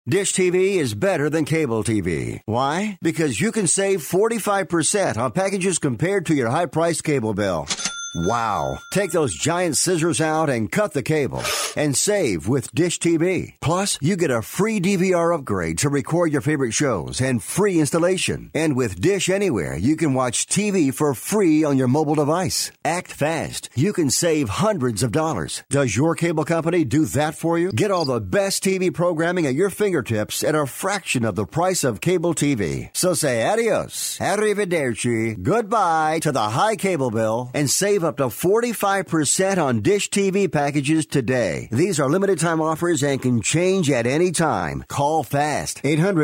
Dish TV is better than cable TV. Why? Because you can save 45% on packages compared to your high-priced cable bill. Wow. Take those giant scissors out and cut the cable and save with Dish TV. Plus, you get a free DVR upgrade to record your favorite shows and free installation. And with Dish Anywhere, you can watch TV for free on your mobile device. Act fast. You can save hundreds of dollars. Does your cable company do that for you? Get all the best TV programming at your fingertips at a fraction of the price of cable TV. So say adios, arrivederci, goodbye to the high cable bill and save up to 45% on Dish TV packages today. These are limited time offers and can change at any time. Call fast.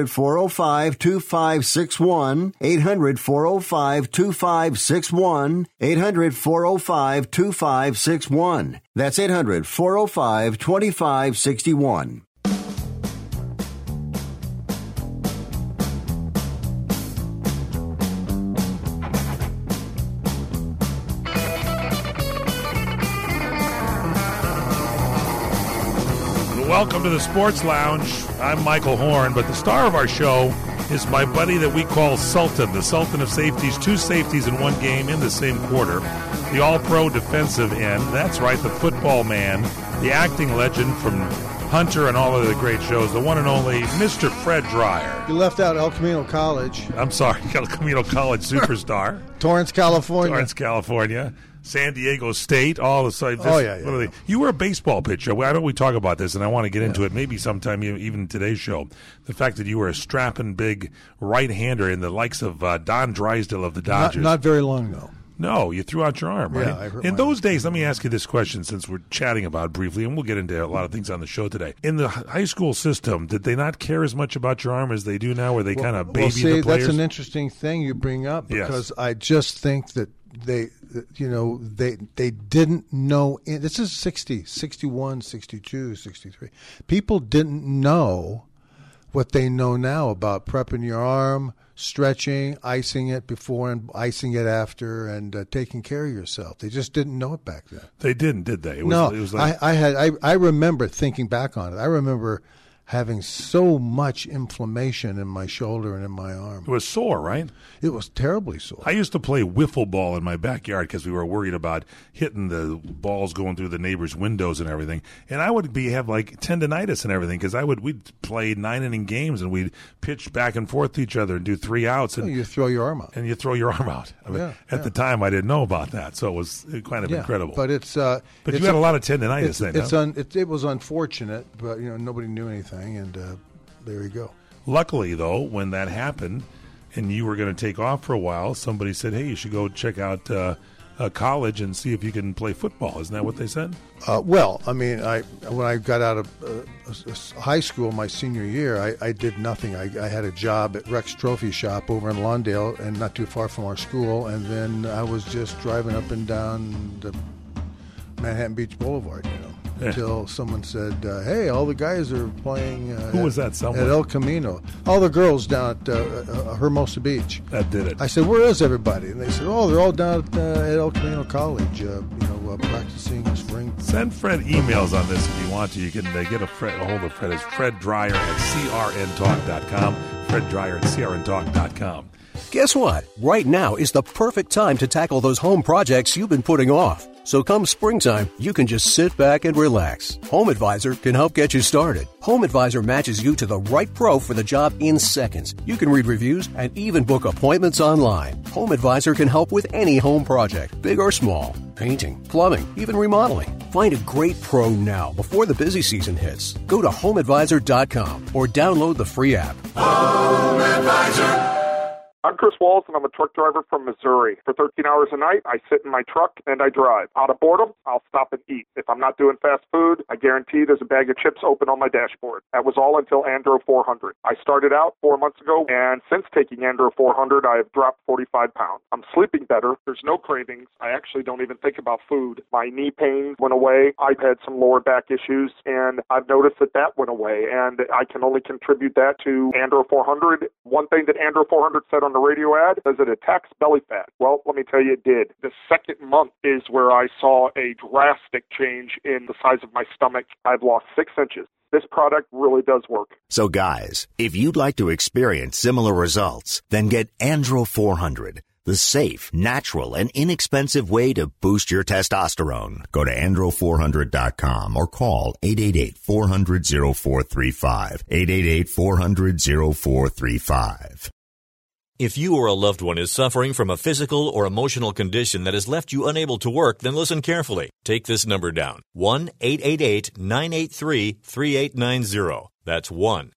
800-405-2561. 800-405-2561. 800-405-2561. That's 800-405-2561. Welcome to the Sports Lounge. I'm Michael Horn, but the star of our show is my buddy that we call Sultan, the Sultan of safeties. 2 safeties in one game in the same quarter. The all-pro defensive end. That's right, the football man, the acting legend from Hunter and all of the great shows, the one and only Mr. Fred Dryer. You left out El Camino College. I'm sorry, El Camino College superstar. Torrance, California. San Diego State, all the sites. Yeah. You were a baseball pitcher. Why don't we talk about this? And I want to get into it maybe sometime, even today's show. The fact that you were a strapping big right-hander in the likes of Don Drysdale of the Dodgers. Not very long, though. No, you threw out your arm, right? Yeah, I hurt in my those arm. days, let me ask you this question since we're chatting about it briefly, and we'll get into a lot of things on the show today. In the high school system, did they not care as much about your arm as they do now, where they kind of baby the players? That's an interesting thing you bring up, because I just think that they didn't know. This is 60, 61, 62, 63. People didn't know what they know now about prepping your arm, stretching, icing it before and icing it after, and taking care of yourself. They just didn't know it back then. They didn't, did they? It was like, I remember thinking back on it. I remember having so much inflammation in my shoulder and in my arm. It was sore, right? It was terribly sore. I used to play wiffle ball in my backyard because we were worried about hitting the balls going through the neighbors' windows and everything. And I would have like tendonitis and everything because we'd play 9-inning games and we'd pitch back and forth to each other and do 3 outs. And you throw your arm out. And you throw your arm out. At the time, I didn't know about that, so it was kind of incredible. But you had a lot of tendonitis then. It was unfortunate, but nobody knew anything. And there you go. Luckily, though, when that happened and you were going to take off for a while, somebody said, hey, you should go check out college and see if you can play football. Isn't that what they said? Well, I mean, when I got out of high school my senior year, I did nothing. I had a job at Rex Trophy Shop over in Lawndale and not too far from our school. And then I was just driving up and down the Manhattan Beach Boulevard, until someone said, hey, all the guys are playing Who was that someone? At El Camino. All the girls down at Hermosa Beach. That did it. I said, where is everybody? And they said, oh, they're all down at El Camino College, practicing spring. Send Fred emails on this if you want to. You can get a hold of Fred. It's Fred Dryer at crntalk.com. Fred Dryer at crntalk.com. Guess what? Right now is the perfect time to tackle those home projects you've been putting off. So come springtime, you can just sit back and relax. Home Advisor can help get you started. Home Advisor matches you to the right pro for the job in seconds. You can read reviews and even book appointments online. Home Advisor can help with any home project, big or small. Painting, plumbing, even remodeling. Find a great pro now before the busy season hits. Go to homeadvisor.com or download the free app. Home Advisor. I'm Chris Walls, and I'm a truck driver from Missouri. For 13 hours a night, I sit in my truck and I drive. Out of boredom, I'll stop and eat. If I'm not doing fast food, I guarantee there's a bag of chips open on my dashboard. That was all until Andro 400. I started out 4 months ago, and since taking Andro 400, I have dropped 45 pounds. I'm sleeping better. There's no cravings. I actually don't even think about food. My knee pain went away. I've had some lower back issues, and I've noticed that went away, and I can only contribute that to Andro 400. One thing that Andro 400 said on the radio ad, does it attacks belly fat? Well, let me tell you, it did. The second month is where I saw a drastic change in the size of my stomach. I've lost 6 inches. This product really does work. So guys, if you'd like to experience similar results, then get Andro 400, the safe, natural, and inexpensive way to boost your testosterone. Go to andro400.com or call 888-400-0435. 888-400-0435. If you or a loved one is suffering from a physical or emotional condition that has left you unable to work, then listen carefully. Take this number down. 1-888-983-3890. That's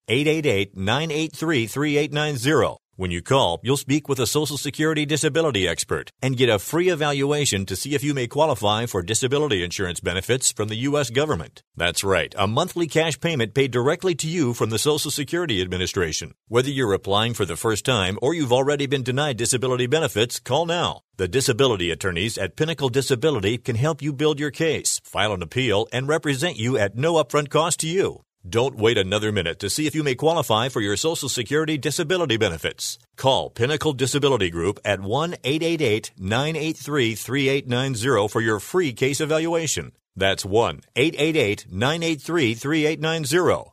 1-888-983-3890. When you call, you'll speak with a Social Security disability expert and get a free evaluation to see if you may qualify for disability insurance benefits from the U.S. government. That's right, a monthly cash payment paid directly to you from the Social Security Administration. Whether you're applying for the first time or you've already been denied disability benefits, call now. The disability attorneys at Pinnacle Disability can help you build your case, file an appeal, and represent you at no upfront cost to you. Don't wait another minute to see if you may qualify for your Social Security disability benefits. Call Pinnacle Disability Group at 1-888-983-3890 for your free case evaluation. That's 1-888-983-3890.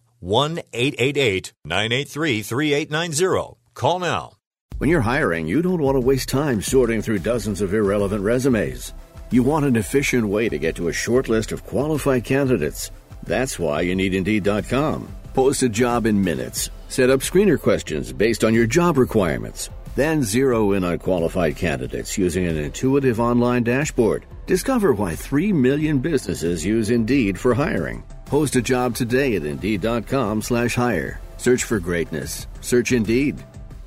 1-888-983-3890. Call now. When you're hiring, you don't want to waste time sorting through dozens of irrelevant resumes. You want an efficient way to get to a short list of qualified candidates. That's why you need Indeed.com. Post a job in minutes. Set up screener questions based on your job requirements. Then zero in on qualified candidates using an intuitive online dashboard. Discover why 3 million businesses use Indeed for hiring. Post a job today at Indeed.com/hire. Search for greatness. Search Indeed.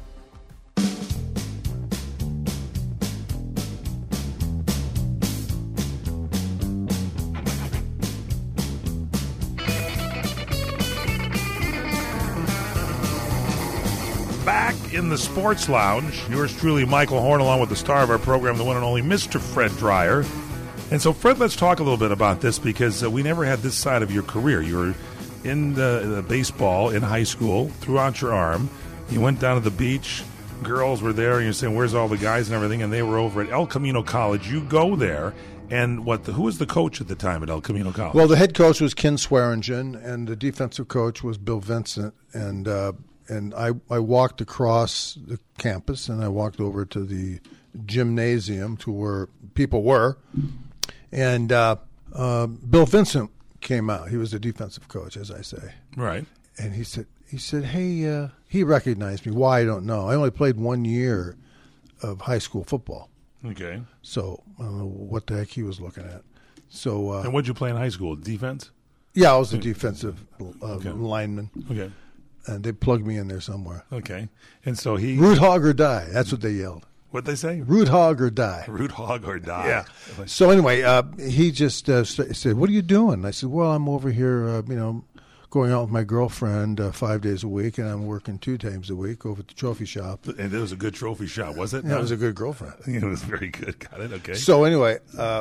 Back in the Sports Lounge, yours truly, Michael Horn, along with the star of our program, the one and only Mr. Fred Dreyer. And so, Fred, let's talk a little bit about this because we never had this side of your career. You were in the baseball in high school, threw out your arm. You went down to the beach. Girls were there, and you're saying, where's all the guys and everything? And they were over at El Camino College. You go there, and who was the coach at the time at El Camino College? Well, the head coach was Ken Swearingen, and the defensive coach was Bill Vincent. And I walked across the campus, and I walked over to the gymnasium to where people were. And Bill Vincent came out. He was the defensive coach, as I say. Right. And he said, hey, he recognized me. Why, I don't know. I only played 1 year of high school football. Okay. So I don't know what the heck he was looking at. So. And what did you play in high school? Defense? Yeah, I was a defensive lineman. Okay. And they plugged me in there somewhere. Okay. And so he... Root hog or die. That's what they yelled. What'd they say? Root hog or die. Root hog or die. Yeah. So anyway, he just said, what are you doing? I said, well, I'm over here, going out with my girlfriend 5 days a week, and I'm working 2 times a week over at the trophy shop. And it was a good trophy shop, was it? Yeah, it was a good girlfriend. It was very good. Got it. Okay. So anyway,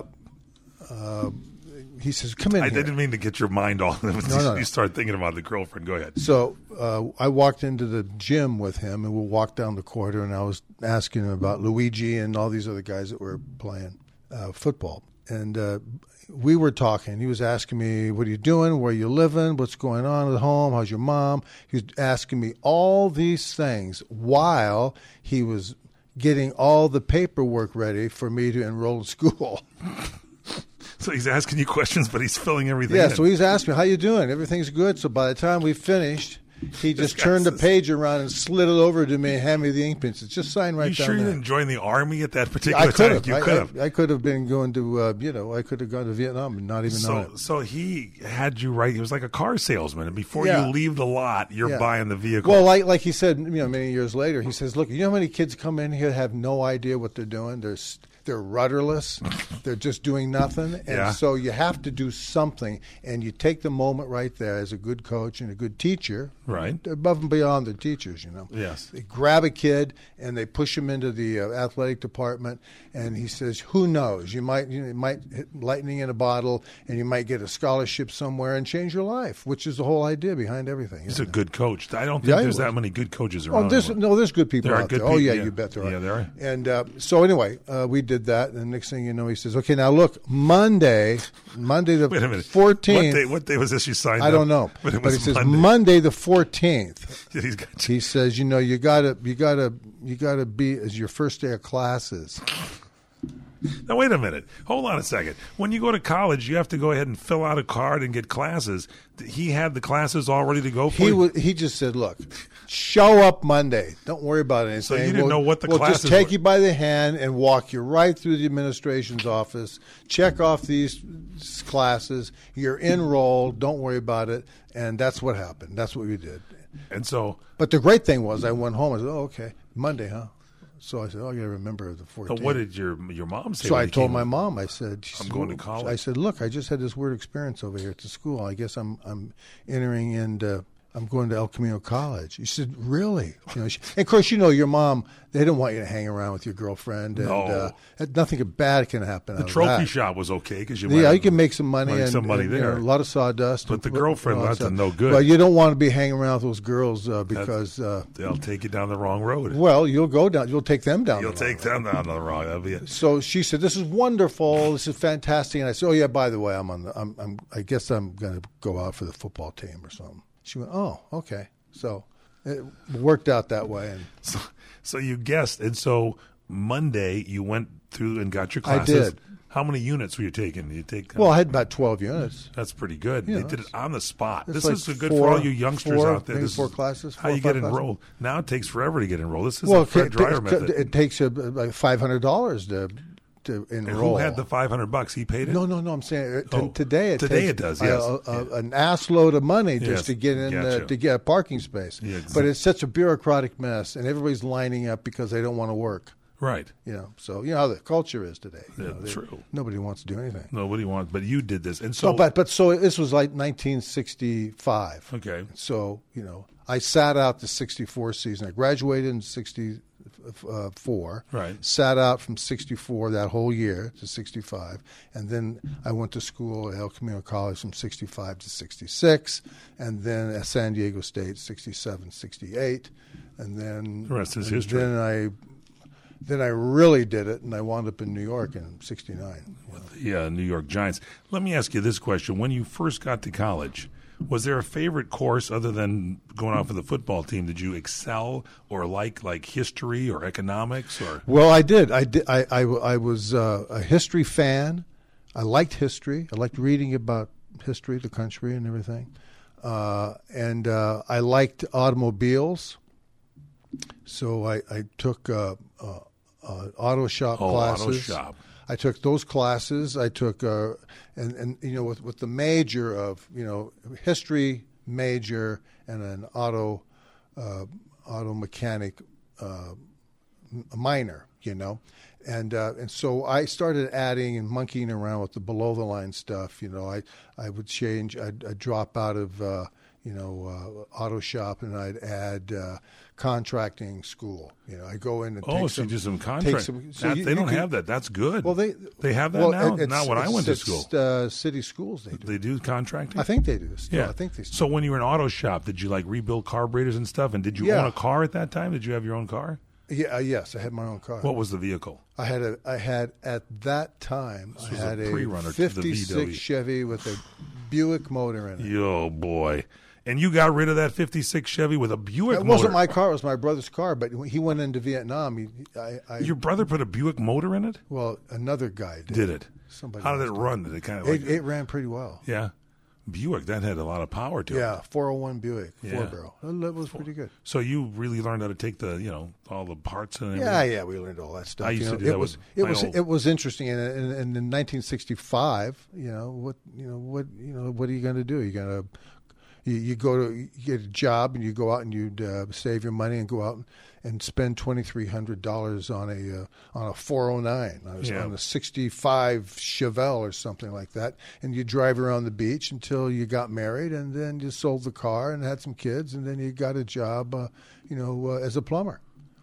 he says, come in I here. didn't mean to get your mind all. No. You start thinking about the girlfriend. Go ahead. So I walked into the gym with him, and we walked down the corridor, and I was asking him about Luigi and all these other guys that were playing football. And we were talking. He was asking me, what are you doing? Where are you living? What's going on at home? How's your mom? He was asking me all these things while he was getting all the paperwork ready for me to enroll in school. So he's asking you questions, but he's filling everything in. Yeah, so he's asking me, how you doing? Everything's good. So by the time we finished, he just turned the page around and slid it over to me and handed me the ink pen. Said, just sign right down there. You sure you didn't join the Army at that particular time? You could have. I could have been going to, I could have gone to Vietnam and not even known it. So he had you right. He was like a car salesman. And before you leave the lot, you're buying the vehicle. Well, like he said, many years later, he says, look, you know how many kids come in here have no idea what they're doing? they're rudderless. They're just doing nothing. And so you have to do something. And you take the moment right there as a good coach and a good teacher. Right. Above and beyond the teachers, you know. Yes. They grab a kid and they push him into the athletic department. And he says, who knows? You might hit lightning in a bottle and you might get a scholarship somewhere and change your life, which is the whole idea behind everything. He's a good coach. I don't think there's that many good coaches around. There's good people out there. Oh, yeah, you bet there are. Yeah, there are. And so anyway, we did that. And the next thing you know, he says, okay, now look, Monday the Wait a minute. 14th. What day was this you signed I don't know. But he says Monday the 14th. He says, you gotta be as your first day of classes. Now, wait a minute. Hold on a second. When you go to college, you have to go ahead and fill out a card and get classes. He had the classes all ready to go for you? He just said, look, show up Monday. Don't worry about anything. So you didn't know what the classes were? We'll just take you by the hand and walk you right through the administration's office, check off these classes. You're enrolled. Don't worry about it. And that's what happened. That's what we did. And so, but the great thing was I went home. I said, oh, okay, Monday, huh? So I said, oh, you got to remember the 14th. So what did your mom say? So I told my mom, I said, I'm going to college. I said, look, I just had this weird experience over here at the school. I guess I'm entering into, I'm going to El Camino College. She said, really? You know, and of course, you know, your mom, they didn't want you to hang around with your girlfriend. And, no. Nothing bad can happen. The trophy shop was okay because you can make some money. There. You know, a lot of sawdust. But the girlfriend, that's no good. Well, you don't want to be hanging around with those girls because they'll take you down the wrong road. Well, you'll take them down. You'll take them down the wrong road. So she said, "This is wonderful. This is fantastic." And I said, "Oh yeah, by the way, I guess I'm going to go out for the football team or something." She went, "Oh, okay." So it worked out that way. And so you guessed. And so Monday you went through and got your classes. I did. How many units were you taking? Well, I had about 12 units. That's pretty good. They did it on the spot. This like is good for all you youngsters out there. Maybe 4 classes. How you get enrolled. Now it takes forever to get enrolled. This is a Fred Dreyer method. It takes like $500 to enroll. And who had the $500? He paid it? No. I'm saying today it does. Yes, an ass load of money just to get in to get a parking space. Yeah, exactly. But it's such a bureaucratic mess, and everybody's lining up because they don't want to work. Right. You know, so you know how the culture is today. True. Nobody wants to do anything. Nobody wants, but you did this, and so. But so this was like 1965. Okay. So you know, I sat out the '64 season. I graduated in '64. Right. Sat out from '64 that whole year to '65, and then I went to school at El Camino College from '65 to '66, and then at San Diego State '67, '68, and then the rest is history. Then I really did it, and I wound up in New York in '69. With the New York Giants. Let me ask you this question. When you first got to college, was there a favorite course other than going out for the football team? Did you excel or like history or economics? Or Well, I did. I was a history fan. I liked history. I liked reading about history, the country, and everything. And I liked automobiles. So I took auto shop classes. Auto shop. I took those classes. I took and you know with the major of history major and an auto mechanic minor. And so I started adding and monkeying around with the below the line stuff. I would change. I'd drop out of auto shop, and I'd add contracting school. I go in and so you do some contracting. They don't have that. That's good. Well, they have that now. Not when I went to school. City schools they do. They do contracting. I think they do. Yeah, I think they. So when you were in auto shop, did you rebuild carburetors and stuff? And did you own a car at that time? Did you have your own car? Yeah. Yes, I had my own car. What was the vehicle? I had at that time. I had a '56 Chevy with a Buick motor in it. Oh boy. And you got rid of that '56 Chevy with a Buick motor. It wasn't my car. It was my brother's car. But he went into Vietnam. Your brother put a Buick motor in it? Well, another guy did. Did it? Somebody. How did it run? Did it kind of it ran pretty well. Yeah. Buick, that had a lot of power to it. Yeah, 401 Buick, 4-barrel. That was pretty good. So you really learned how to take the, all the parts and everything? Yeah, we learned all that stuff. I used to do that. It was interesting, and in 1965, what are you going to do? You get a job and you go out and you'd save your money and go out and spend $2,300 on a 409, on a 65 Chevelle or something like that, and you drive around the beach until you got married, and then you sold the car and had some kids, and then you got a job, as a plumber.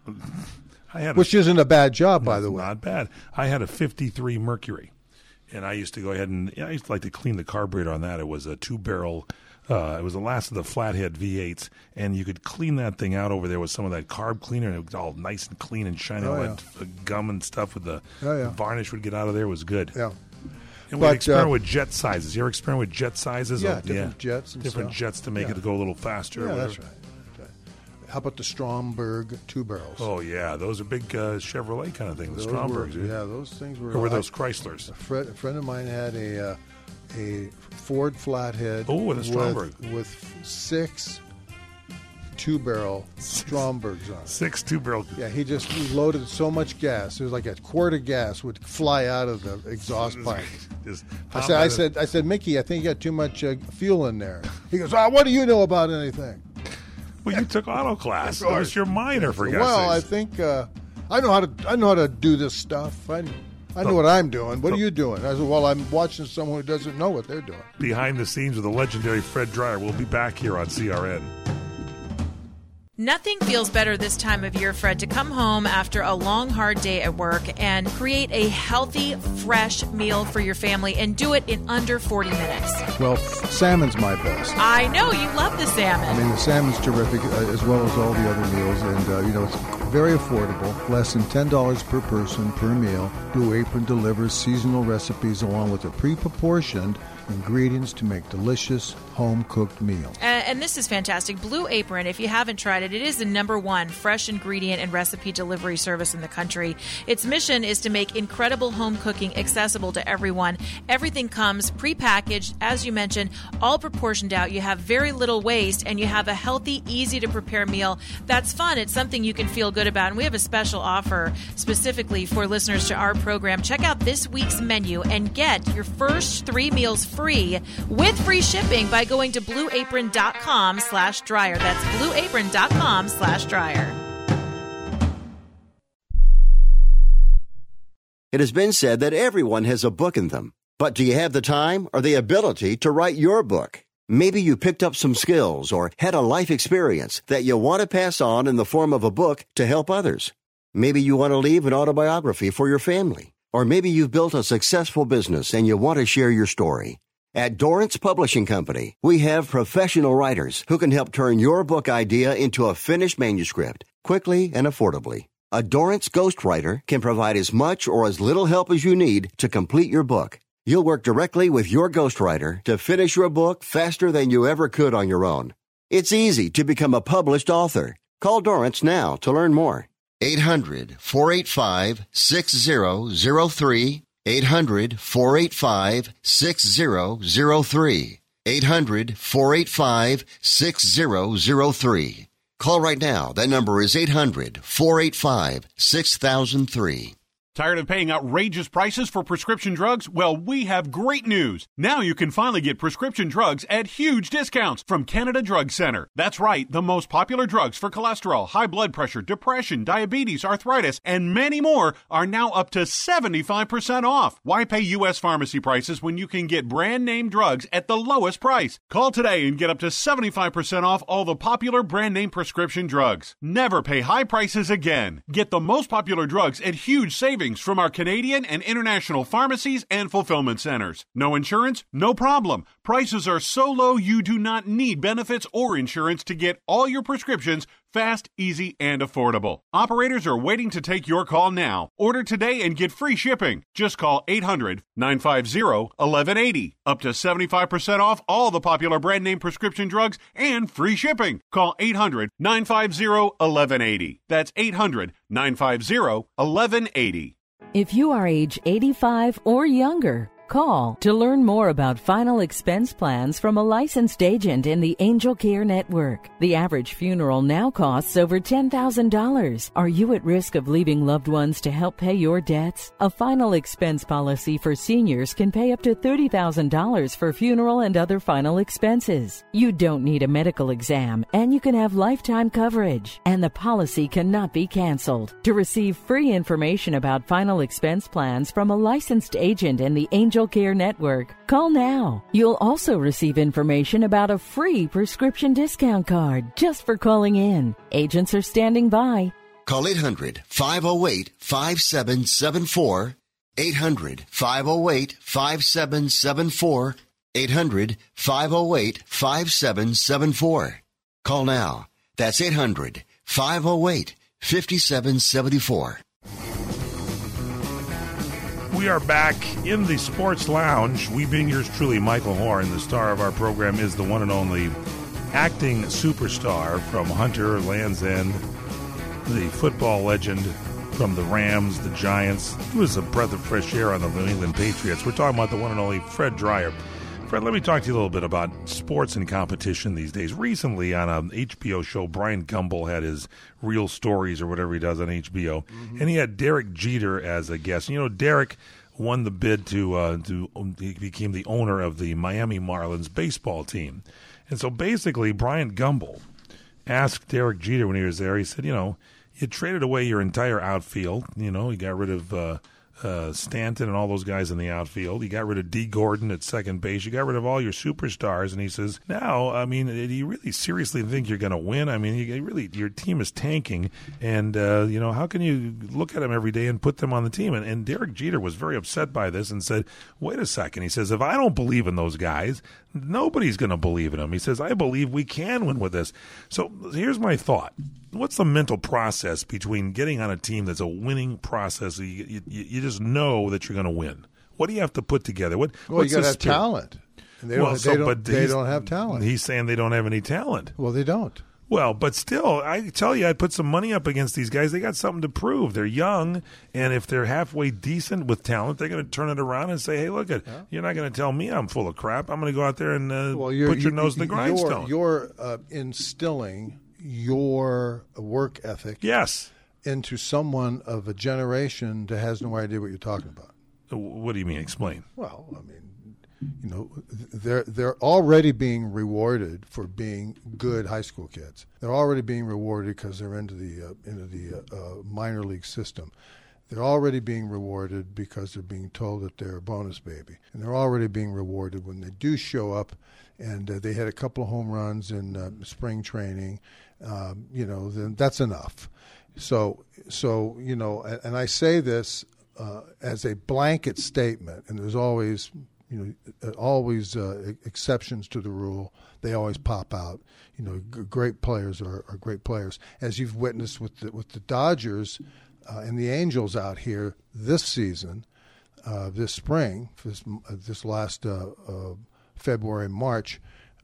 Which isn't a bad job, by the way. Not bad. I had a 53 Mercury, and I used to go ahead and I used to like to clean the carburetor on that. It was a 2-barrel. It was the last of the flathead V8s, and you could clean that thing out over there with some of that carb cleaner, and it was all nice and clean and shiny. All that gum and stuff with the varnish would get out of there. It was good. Yeah. And we'd experiment with jet sizes. You ever experiment with jet sizes? Yeah, different jets and different stuff. Jets to make it go a little faster. Yeah, that's right. How about the Stromberg 2-barrels? Oh, yeah. Those are big Chevrolet kind of things, the Strombergs. Yeah, those things were... Or were those Chryslers? A friend of mine had a Ford Flathead with a Stromberg. With 6 2-barrel Strombergs on it. 6 2-barrel. Yeah, he loaded so much gas. It was like a quart of gas would fly out of the exhaust pipe. I said, Mickey, I think you got too much fuel in there. He goes, what do you know about anything? Well, you took auto class. That was your minor, for God's Well, sakes. I think I know how to do this stuff. I know what I'm doing. What are you doing? I said, well, I'm watching someone who doesn't know what they're doing. Behind the scenes with the legendary Fred Dreyer. We'll be back here on CRN. Nothing feels better this time of year, Fred, to come home after a long, hard day at work and create a healthy, fresh meal for your family and do it in under 40 minutes. Well, salmon's my best. I know. You love the salmon. I mean, the salmon's terrific, as well as all the other meals. And, it's very affordable, less than $10 per person per meal. Blue Apron delivers seasonal recipes along with a pre-proportioned ingredients to make delicious home-cooked meals. And this is fantastic. Blue Apron, if you haven't tried it, it is the #1 fresh ingredient and recipe delivery service in the country. Its mission is to make incredible home cooking accessible to everyone. Everything comes prepackaged, as you mentioned, all proportioned out. You have very little waste, and you have a healthy, easy-to-prepare meal that's fun. It's something you can feel good about. And we have a special offer specifically for listeners to our program. Check out this week's menu and get your first 3 meals free with free shipping by going to blueapron.com/dryer. That's blueapron.com/dryer. It has been said that everyone has a book in them. But do you have the time or the ability to write your book? Maybe you picked up some skills or had a life experience that you want to pass on in the form of a book to help others. Maybe you want to leave an autobiography for your family. Or maybe you've built a successful business and you want to share your story. At Dorrance Publishing Company, we have professional writers who can help turn your book idea into a finished manuscript quickly and affordably. A Dorrance ghostwriter can provide as much or as little help as you need to complete your book. You'll work directly with your ghostwriter to finish your book faster than you ever could on your own. It's easy to become a published author. Call Dorrance now to learn more. 800-485-6003. 800-485-6003. 800-485-6003. Call right now. That number is 800-485-6003. Tired of paying outrageous prices for prescription drugs? Well, we have great news. Now you can finally get prescription drugs at huge discounts from Canada Drug Center. That's right, the most popular drugs for cholesterol, high blood pressure, depression, diabetes, arthritis, and many more are now up to 75% off. Why pay U.S. pharmacy prices when you can get brand name drugs at the lowest price? Call today and get up to 75% off all the popular brand name prescription drugs. Never pay high prices again. Get the most popular drugs at huge savings from our Canadian and international pharmacies and fulfillment centers. No insurance? No problem. Prices are so low you do not need benefits or insurance to get all your prescriptions fast, easy, and affordable. Operators are waiting to take your call now. Order today and get free shipping. Just call 800-950-1180. Up to 75% off all the popular brand name prescription drugs and free shipping. Call 800-950-1180. That's 800-950-1180. If you are age 85 or younger, Call to learn more about final expense plans from a licensed agent in the Angel Care Network. The average funeral now costs over $10,000. Are you at risk of leaving loved ones to help pay your debts? A final expense policy for seniors can pay up to $30,000 for funeral and other final expenses. You don't need a medical exam, and you can have lifetime coverage, and the policy cannot be canceled. To receive free information about final expense plans from a licensed agent in the Angel Care Network, call now. You'll also receive information about a free prescription discount card just for calling in. Agents are standing by. Call 800-508-5774. 800-508-5774. 800-508-5774. Call now. That's 800-508-5774. We are back in the Sports Lounge. We being yours truly, Michael Horn. The star of our program is the one and only acting superstar from Hunter, Land's End, the football legend from the Rams, the Giants. He was a breath of fresh air on the New England Patriots. We're talking about the one and only Fred Dryer. Fred, let me talk to you a little bit about sports and competition these days. Recently on an HBO show, Brian Gumbel had his Real Stories or whatever he does on HBO, and he had Derek Jeter as a guest. You know, Derek won the bid he became the owner of the Miami Marlins baseball team. And so basically Brian Gumbel asked Derek Jeter when he was there, he said, you traded away your entire outfield. You got rid of Stanton and all those guys in the outfield. You got rid of D. Gordon at second base. You got rid of all your superstars. And he says, now, do you really seriously think you're going to win? Your team is tanking. And, how can you look at them every day and put them on the team? And Derek Jeter was very upset by this and said, wait a second. He says, if I don't believe in those guys, nobody's going to believe in them. He says, I believe we can win with this. So here's my thought. What's the mental process between getting on a team that's a winning process? You just know that you're going to win. What do you have to put together? You got to have talent. And they don't have talent. He's saying they don't have any talent. Well, they don't. Well, but still, I tell you, I'd put some money up against these guys. They got something to prove. They're young, and if they're halfway decent with talent, they're going to turn it around and say, hey, look, you're not going to tell me I'm full of crap. I'm going to go out there and put your nose in the grindstone. You're instilling your work ethic into someone of a generation that has no idea what you're talking about. What do you mean? Explain. Well, they're already being rewarded for being good high school kids. They're already being rewarded because they're into the minor league system. They're already being rewarded because they're being told that they're a bonus baby, and they're already being rewarded when they do show up. And they had a couple of home runs in spring training. Then that's enough. So and I say this as a blanket statement, and there's always exceptions to the rule. They always pop out. Great players are great players, as you've witnessed with the Dodgers and the Angels out here this season, this spring, this last February, March.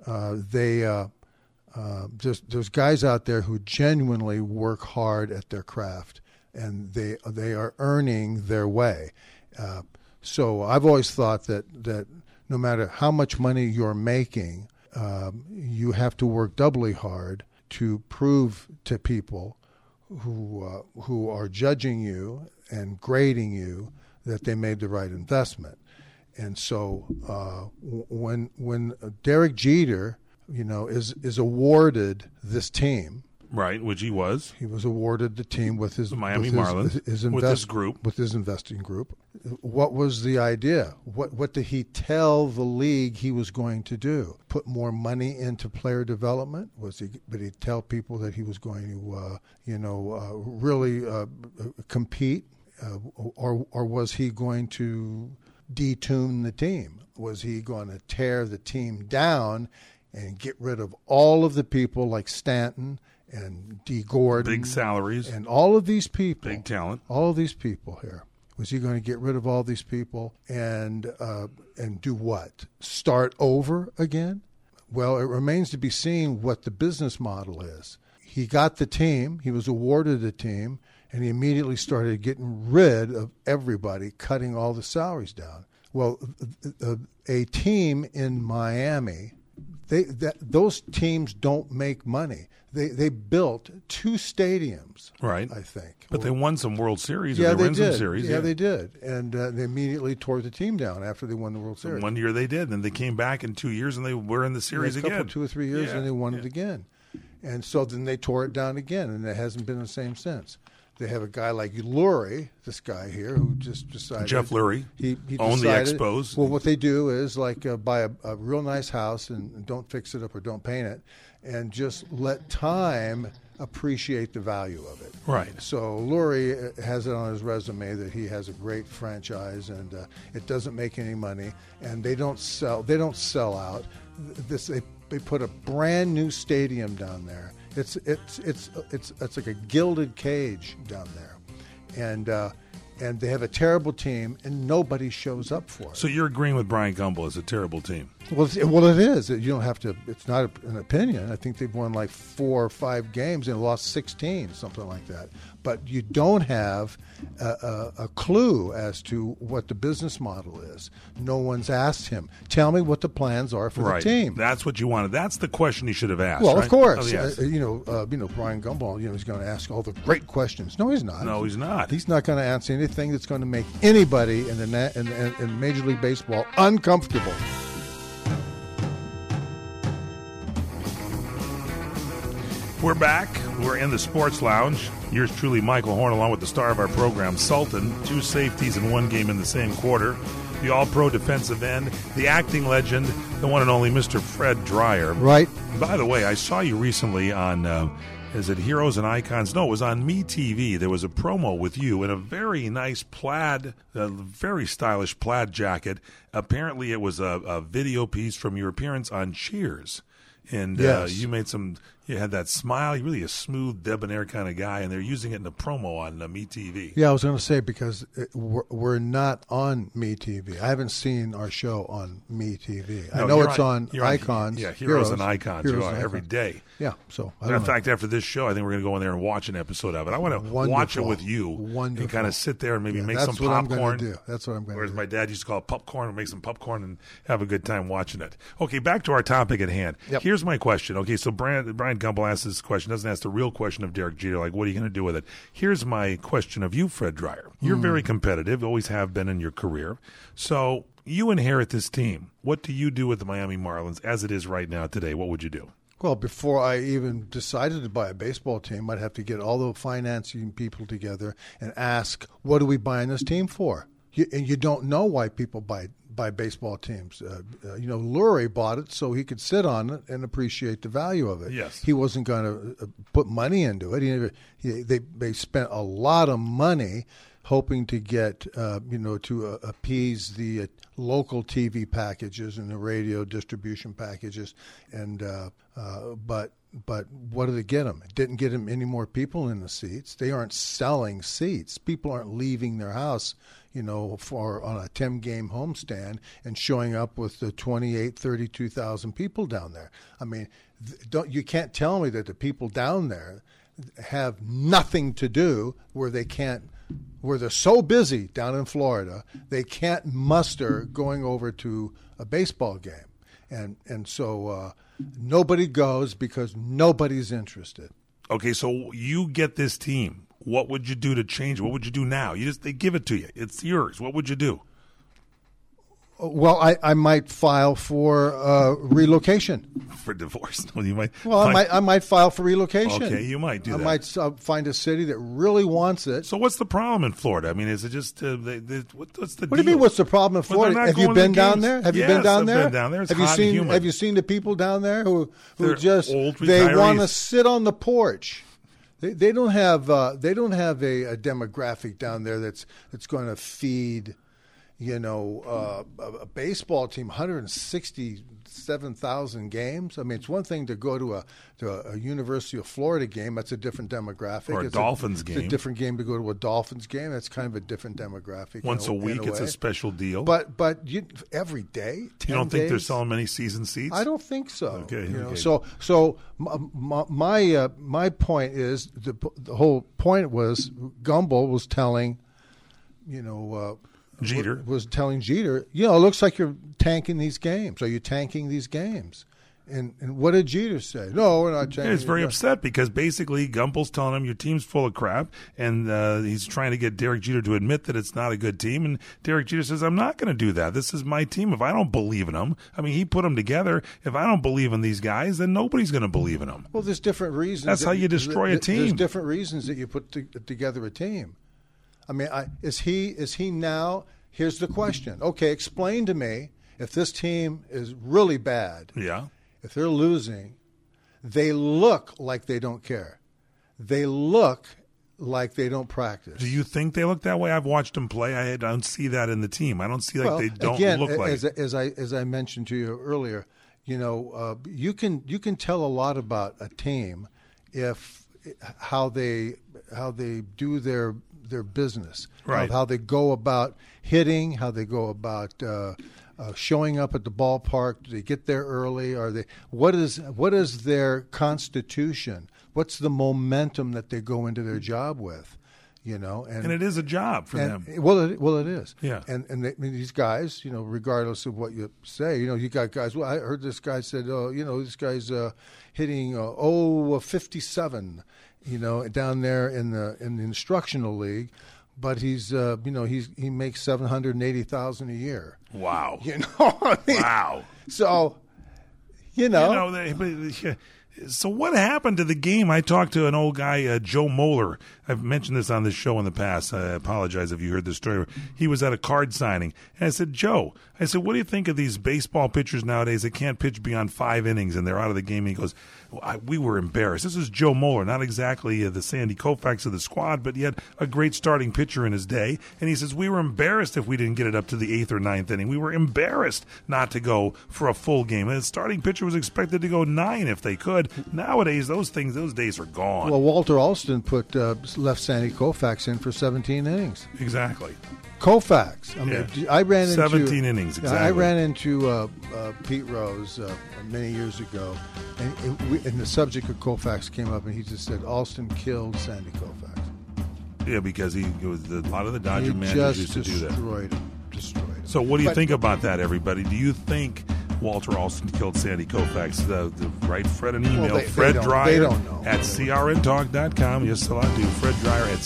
There's guys out there who genuinely work hard at their craft, and they are earning their way. So I've always thought that no matter how much money you're making, you have to work doubly hard to prove to people who are judging you and grading you that they made the right investment. And so when Derek Jeter, is awarded this team, right, which he was awarded the team with his Miami Marlins, with his investing group. What was the idea? What did he tell the league he was going to do? Put more money into player development? Did he tell people that he was going to really compete, or was he going to detune the team? Was he going to tear the team down and get rid of all of the people like Stanton and D. Gordon, big salaries, and all of these people, big talent, all of these people here? Was he going to get rid of all these people and do what? Start over again? Well, it remains to be seen what the business model is. He got the team, he was awarded the team, and he immediately started getting rid of everybody, cutting all the salaries down. Well, a team in Miami, those teams don't make money. They built 2 stadiums, right? I think, but they won some World Series. Yeah, or they did. won some series. Yeah, they did, and they immediately tore the team down after they won the World Series. One year they did, and they came back in 2 years, and they were in the series again. 2 or 3 years, and they won it again. And so then they tore it down again, and it hasn't been the same since. They have a guy like Lurie, this guy here, who just decided. Jeff Lurie. He owned decided, the Expos. Well, what they do is like buy a real nice house and don't fix it up or don't paint it, and just let time appreciate the value of it. Right. So Lurie has it on his resume that he has a great franchise, and it doesn't make any money, and they don't sell out. They put a brand new stadium down there. It's like a gilded cage down there, and they have a terrible team, and nobody shows up for it. So you're agreeing with Brian Gumbel? It's a terrible team. Well, it is. You don't have to. It's not an opinion. I think they've won like 4 or 5 games and lost 16, something like that. But you don't have a clue as to what the business model is. No one's asked him. Tell me what the plans are for the team. That's what you wanted. That's the question he should have asked. Well, right? of course. Oh, yes. Brian Gumbel. He's going to ask all the great questions. No, he's not. No, he's not. He's not going to answer anything that's going to make anybody in Major League Baseball uncomfortable. We're back. We're in the Sports Lounge. Yours truly, Michael Horn, along with the star of our program, Sultan. 2 safeties in 1 game in the same quarter. The all-pro defensive end, the acting legend, the one and only Mr. Fred Dryer. Right. By the way, I saw you recently on, is it Heroes and Icons? No, it was on MeTV. There was a promo with you in a very nice plaid, very stylish plaid jacket. Apparently it was a video piece from your appearance on Cheers. And yes. You had that smile. You're really a smooth, debonair kind of guy, and they're using it in a promo on MeTV. Yeah, I was going to say, because we're not on MeTV. I haven't seen our show on MeTV. No, I know it's on Icons. Heroes and Icons. You are every day. Yeah, so in fact, after this show, I think we're going to go in there and watch an episode of it. I want to watch it with you. Wonderful. And kind of sit there and maybe make some popcorn. That's what I'm going to do. That's what I'm going to do. Whereas my dad used to call it popcorn, and make some popcorn and have a good time watching it. Okay, back to our topic at hand. Yep. Here's my question. Okay, so Brian Gumbel asks this question. Doesn't ask the real question of Derek Jeter, like, what are you going to do with it? Here's my question of you, Fred Dryer. You're very competitive, always have been in your career. So you inherit this team. What do you do with the Miami Marlins as it is right now today? What would you do? Well, before I even decided to buy a baseball team, I'd have to get all the financing people together and ask, what are we buying this team for? And you don't know why people buy baseball teams. Lurie bought it so he could sit on it and appreciate the value of it. Yes. He wasn't going to put money into it. They spent a lot of money hoping to get, to appease the local TV packages and the radio distribution packages. And but what did it get them? It didn't get them any more people in the seats. They aren't selling seats. People aren't leaving their house, on a 10-game homestand and showing up with the 32,000 people down there. I mean, you can't tell me that the people down there have nothing to do where they're so busy down in Florida, they can't muster going over to a baseball game. And so nobody goes because nobody's interested. Okay, so you get this team. What would you do to change it? What would you do now? They give it to you. It's yours. What would you do? Well, I might file for relocation. For divorce? No, you might. Well, I might file for relocation. Okay, you might do that. I might find a city that really wants it. So what's the problem in Florida? I mean, is it just what's the What deal? do you mean? What's the problem in Florida? Have you been down there? Have you been down there? Yes, I've been down there. It's hot and humid. Have you seen the people down there who They're just old they want to retirees. sit on the porch? They don't have a demographic down there that's going to feed a baseball team 167,000 games. I mean, it's one thing to go to a University of Florida game. That's a different demographic. Or a Dolphins game. It's a different game to go to a Dolphins game. That's kind of a different demographic. Once a week, it's a special deal. But every day, 10 you don't think days? they're selling many season seats? I don't think so. Okay. So my point is the whole point was Gumbel was telling Jeter was telling Jeter, it looks like you're tanking these games. Are you tanking these games? And what did Jeter say? No, we're not tanking. He's very upset because basically Gumpel's telling him your team's full of crap, and he's trying to get Derek Jeter to admit that it's not a good team. And Derek Jeter says, I'm not going to do that. This is my team. If I don't believe in them, he put them together. If I don't believe in these guys, then nobody's going to believe in them. Well, there's different reasons. That's how you destroy a team. There's different reasons that you put together a team. Is he now? Here's the question. Okay, explain to me if this team is really bad. Yeah. If they're losing, they look like they don't care. They look like they don't practice. Do you think they look that way? I've watched them play. I don't see that in the team. I don't see they don't look like. As I mentioned to you earlier, you can tell a lot about a team if how they do their business, right? How they go about hitting, how they go about showing up at the ballpark. Do they get there early? What is their constitution? What's the momentum that they go into their job with? And it is a job for them. Well, it is. Yeah. And these guys, regardless of what you say, you got guys. Well, I heard this guy said, this guy's hitting 57, down there in the instructional league. But he's, he makes $780,000 a year. Wow. Wow. So, So what happened to the game? I talked to an old guy, Joe Moeller. I've mentioned this on this show in the past. I apologize if you heard this story. He was at a card signing. And I said, Joe, what do you think of these baseball pitchers nowadays that can't pitch beyond 5 innings and they're out of the game? And he goes, we were embarrassed. This is Joe Moeller, not exactly the Sandy Koufax of the squad, but he had a great starting pitcher in his day. And he says, we were embarrassed if we didn't get it up to the 8th or 9th inning. We were embarrassed not to go for a full game. And the starting pitcher was expected to go 9 if they could. Nowadays, those days are gone. Well, Walter Alston left Sandy Koufax in for 17 innings. Exactly. Koufax. I ran into 17 innings. Exactly. I ran into Pete Rose many years ago, and the subject of Koufax came up, and he just said Alston killed Sandy Koufax. Yeah, because a lot of the Dodger managers used to do that. Destroyed him. So, what do you think about that, everybody? Do you think Walter Alston killed Sandy Koufax? Write Fred an email, Fred Dryer at crntalk.com. Yes, a lot do. Fred Dryer at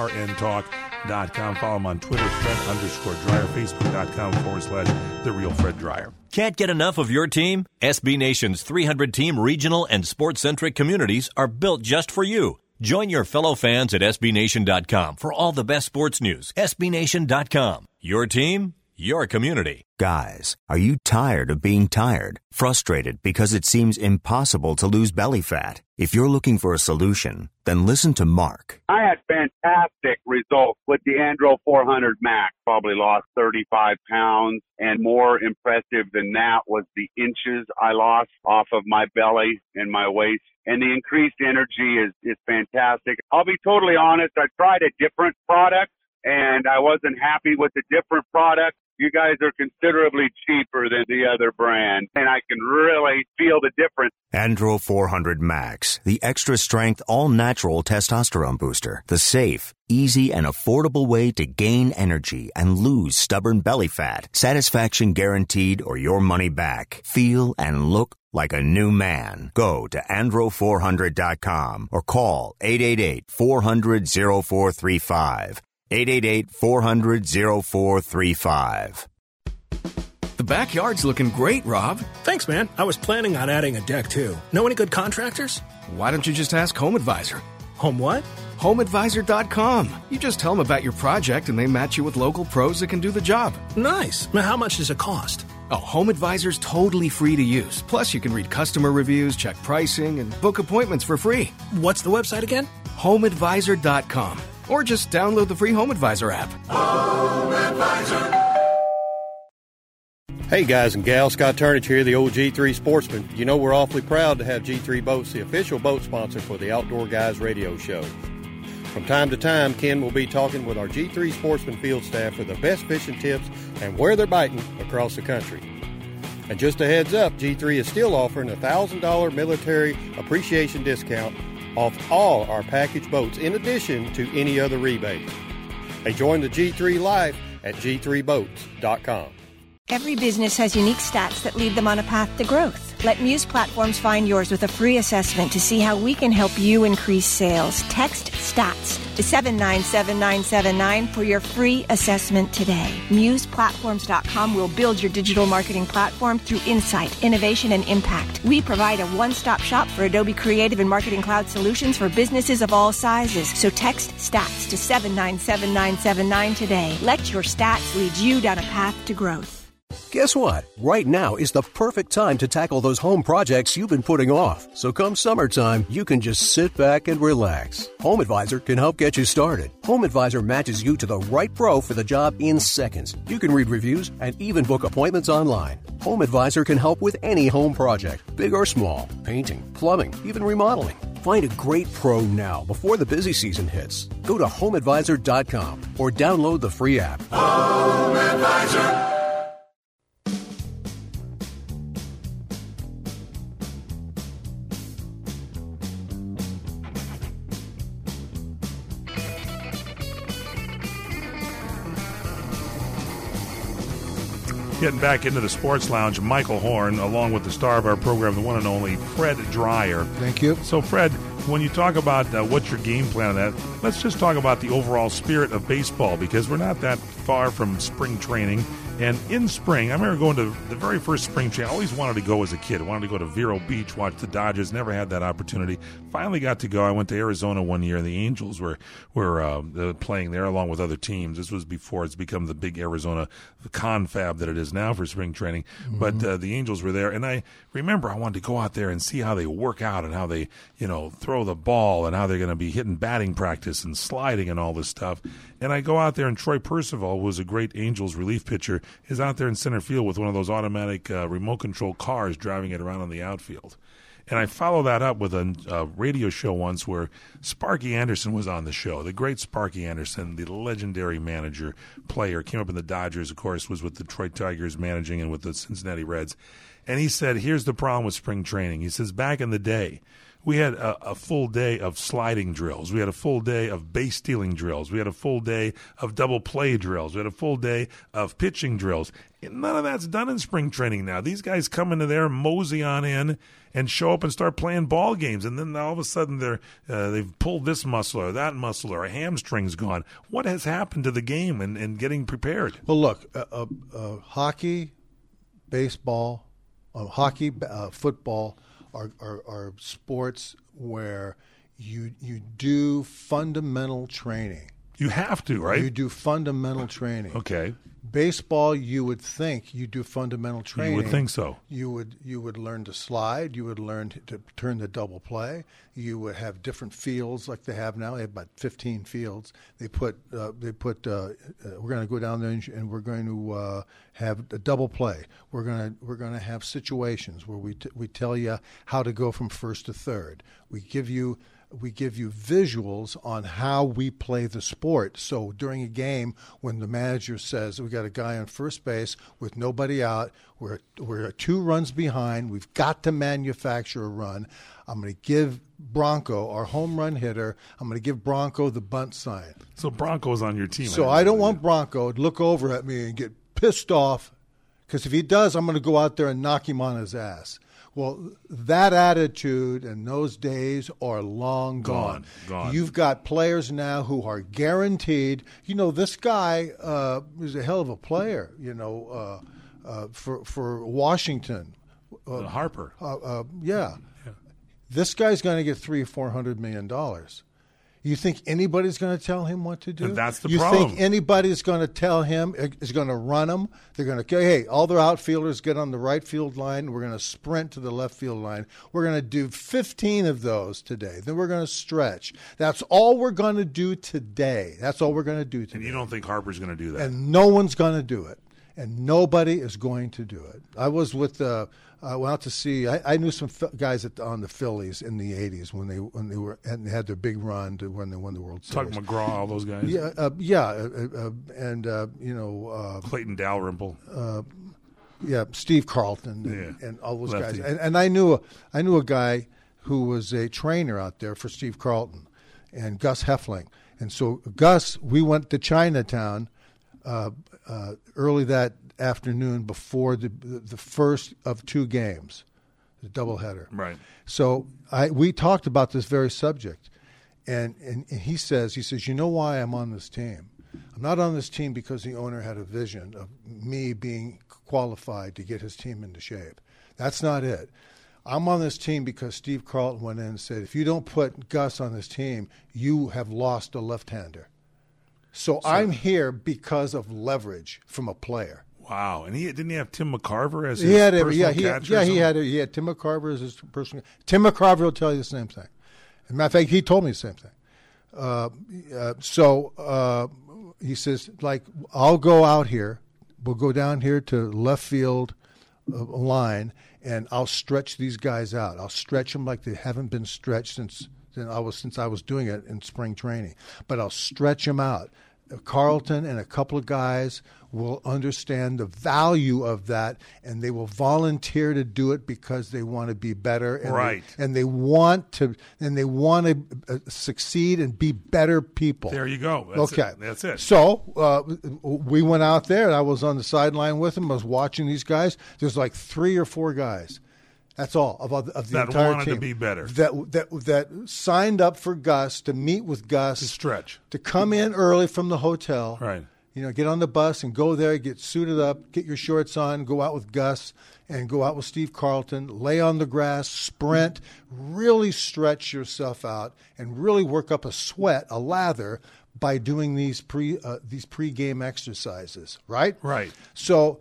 crntalk.com. Follow him on Twitter, Fred_Dryer, Facebook.com/The Real Fred Dryer. Can't get enough of your team? SB Nation's 300-team regional and sports-centric communities are built just for you. Join your fellow fans at SBNation.com for all the best sports news. SBNation.com. Your team, your community. Guys, are you tired of being tired? Frustrated because it seems impossible to lose belly fat? If you're looking for a solution, then listen to Mark. I had fantastic results with the Andro 400 Max. Probably lost 35 pounds, and more impressive than that was the inches I lost off of my belly and my waist. And the increased energy is fantastic. I'll be totally honest, I tried a different product, and I wasn't happy with the different product. You guys are considerably cheaper than the other brand, and I can really feel the difference. Andro 400 Max, the extra strength, all natural testosterone booster. The safe, easy, and affordable way to gain energy and lose stubborn belly fat. Satisfaction guaranteed or your money back. Feel and look like a new man. Go to andro400.com or call 888-400-0435. 888-400-0435. The backyard's looking great, Rob. Thanks, man. I was planning on adding a deck, too. Know any good contractors? Why don't you just ask Home Advisor? Home what? HomeAdvisor.com. You just tell them about your project and they match you with local pros that can do the job. Nice. Now, how much does it cost? Oh, Home Advisor's totally free to use. Plus, you can read customer reviews, check pricing, and book appointments for free. What's the website again? HomeAdvisor.com. Or just download the free Home Advisor app. Home Advisor. Hey guys and gals, Scott Turnage here, the old G3 Sportsman. You know we're awfully proud to have G3 Boats, the official boat sponsor for the Outdoor Guys radio show. From time to time, Ken will be talking with our G3 Sportsman field staff for the best fishing tips and where they're biting across the country. And just a heads up, G3 is still offering a $1,000 military appreciation discount off all our package boats in addition to any other rebate. Hey, join the G3 Life at g3boats.com. Every business has unique stats that lead them on a path to growth. Let Muse Platforms find yours with a free assessment to see how we can help you increase sales. Text STATS to 797979 for your free assessment today. MusePlatforms.com will build your digital marketing platform through insight, innovation, and impact. We provide a one-stop shop for Adobe Creative and Marketing Cloud solutions for businesses of all sizes. So text STATS to 797979 today. Let your stats lead you down a path to growth. Guess what? Right now is the perfect time to tackle those home projects you've been putting off. So come summertime, you can just sit back and relax. Home Advisor can help get you started. Home Advisor matches you to the right pro for the job in seconds. You can read reviews and even book appointments online. Home Advisor can help with any home project, big or small, painting, plumbing, even remodeling. Find a great pro now before the busy season hits. Go to homeadvisor.com or download the free app. Home Advisor. Getting back into the Sports Lounge, Michael Horn, along with the star of our program, the one and only Fred Dreyer. Thank you. So, Fred, when you talk about what's your game plan on that, let's just talk about the overall spirit of baseball, because we're not that far from spring training. And in spring, I remember going to the very first spring training. I always wanted to go as a kid. I wanted to go to Vero Beach, watch the Dodgers. Never had that opportunity. Finally got to go. I went to Arizona one year, and the Angels were playing there along with other teams. This was before it's become the big Arizona confab that it is now for spring training. Mm-hmm. But the Angels were there, and I remember I wanted to go out there and see how they work out and how they, throw the ball and how they're going to be hitting batting practice and sliding and all this stuff. And I go out there, and Troy Percival, who was a great Angels relief pitcher, is out there in center field with one of those automatic remote control cars driving it around on the outfield. And I follow that up with a radio show once where Sparky Anderson was on the show. The great Sparky Anderson, the legendary manager, player, came up in the Dodgers, of course, was with the Detroit Tigers managing and with the Cincinnati Reds. And he said, here's the problem with spring training. He says, back in the day, we had a full day of sliding drills. We had a full day of base stealing drills. We had a full day of double play drills. We had a full day of pitching drills. And none of that's done in spring training now. These guys come into there, mosey on in, and show up and start playing ball games. And then all of a sudden they've pulled this muscle or that muscle or a hamstring's gone. What has happened to the game and getting prepared? Well, look, hockey, baseball, football, are sports where you do fundamental training. You have to, right? You do fundamental training. Okay. Baseball, you would think you do fundamental training. You would think so. You would learn to slide. You would learn to turn the double play. You would have different fields like they have now. They have about 15 fields. We're going to go down there and we're going to have a double play. We're going to have situations where we tell you how to go from first to third. We give you visuals on how we play the sport. So during a game, when the manager says we got a guy on first base with nobody out, we're 2 runs behind, we've got to manufacture a run. I'm going to give Bronco, our home run hitter, I'm going to give Bronco the bunt sign. So Bronco's on your team. So I don't want Bronco to look over at me and get pissed off, because if he does, I'm going to go out there and knock him on his ass. Well, that attitude and those days are long gone. You've got players now who are guaranteed. This guy is a hell of a player, for Washington. Harper. Yeah. This guy's going to get $300 or $400 million. You think anybody's going to tell him what to do? And that's the problem. You think anybody's going to tell him, is going to run him? They're going to, hey, all their outfielders get on the right field line. We're going to sprint to the left field line. We're going to do 15 of those today. Then we're going to stretch. That's all we're going to do today. That's all we're going to do today. And you don't think Harper's going to do that? And no one's going to do it. And nobody is going to do it. I was with I went out to see. I knew some guys on the Phillies in the '80s when they were and they had their big run when they won the World Series. Tug McGraw, all those guys. Clayton Dalrymple. Steve Carlton and all those guys. And I knew a guy who was a trainer out there for Steve Carlton, and Gus Heffling. And so Gus, we went to Chinatown. early that afternoon before the first of 2 games, the doubleheader. Right. So we talked about this very subject, and he says, you know why I'm on this team? I'm not on this team because the owner had a vision of me being qualified to get his team into shape. That's not it. I'm on this team because Steve Carlton went in and said, if you don't put Gus on this team, you have lost a left-hander. So I'm here because of leverage from a player. Wow. And didn't he have Tim McCarver as his personal catcher? He had Tim McCarver as his personal. Tim McCarver will tell you the same thing. As a matter of fact, he told me the same thing. He says, I'll go out here. We'll go down here to left field line, and I'll stretch these guys out. I'll stretch them like they haven't been stretched since I was doing it in spring training. But I'll stretch them out. Carlton and a couple of guys will understand the value of that, and they will volunteer to do it because they want to be better, and they want to succeed and be better people. There you go. That's it. So we went out there, and I was on the sideline with them. I was watching these guys. There's 3 or 4 guys. That's all of the entire team that wanted to be better. That signed up for Gus, to meet with Gus, to stretch, to come in early from the hotel. Right. Get on the bus and go there, get suited up, get your shorts on, go out with Gus, and go out with Steve Carlton, lay on the grass, sprint, really stretch yourself out, and really work up a sweat, a lather, by doing these pre-game exercises. Right. Right. So.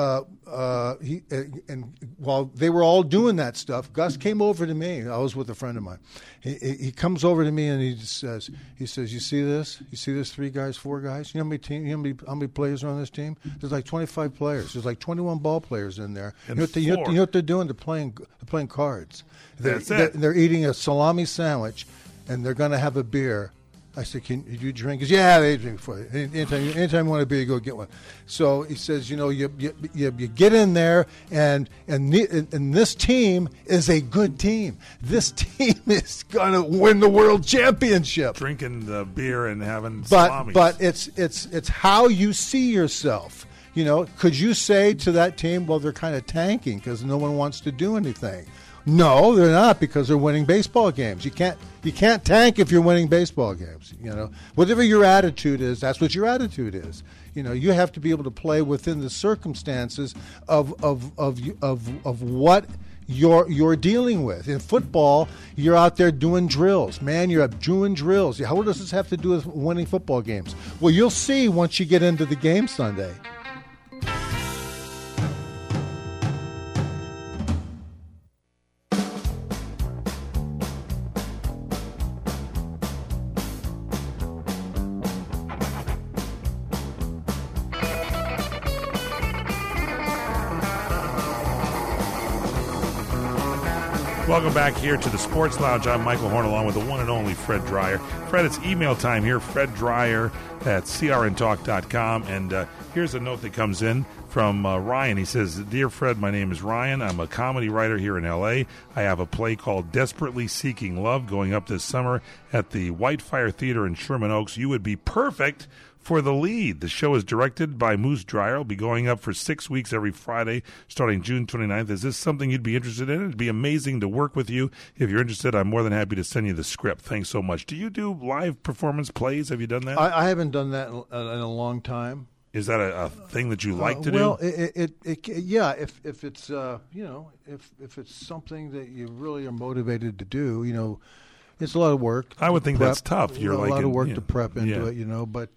While they were all doing that stuff, Gus came over to me. I was with a friend of mine. He comes over to me and he says, you see this? You see this 3 guys, 4 guys? You know how many players are on this team? There's 25 players. There's 21 ball players in there. You know what they're doing? They're playing cards. They're eating a salami sandwich, and they're going to have a beer. I said, can you drink? He goes, yeah, they drink for you. Anytime you want a beer, you go get one. So he says, you get in there, and this team is a good team. This team is going to win the world championship. Drinking the beer and having salamis. But it's how you see yourself. Could you say to that team, well, they're kind of tanking because no one wants to do anything? No, they're not, because they're winning baseball games. You can't tank if you're winning baseball games. Whatever your attitude is, that's what your attitude is. You have to be able to play within the circumstances of what you're dealing with. In football, you're out there doing drills. Man, you're doing drills. What does this have to do with winning football games? Well, you'll see once you get into the game Sunday. Welcome back here to the Sports Lounge. I'm Michael Horn, along with the one and only Fred Dreyer. Fred, it's email time here. Fred Dreyer at crntalk.com. And here's a note that comes in from Ryan. He says, Dear Fred, my name is Ryan. I'm a comedy writer here in L.A. I have a play called Desperately Seeking Love going up this summer at the Whitefire Theater in Sherman Oaks. You would be perfect for the lead. The show is directed by Moose Dreyer. It'll be going up for 6 weeks every Friday starting June 29th. Is this something you'd be interested in? It'd be amazing to work with you. If you're interested, I'm more than happy to send you the script. Thanks so much. Do you do live performance plays? Have you done that? I haven't done that in a long time. Is that a thing that you like to do? Well, yeah. If it's if it's something that you really are motivated to do, it's a lot of work. I would think that's tough. You're a like lot of work to prep into it, But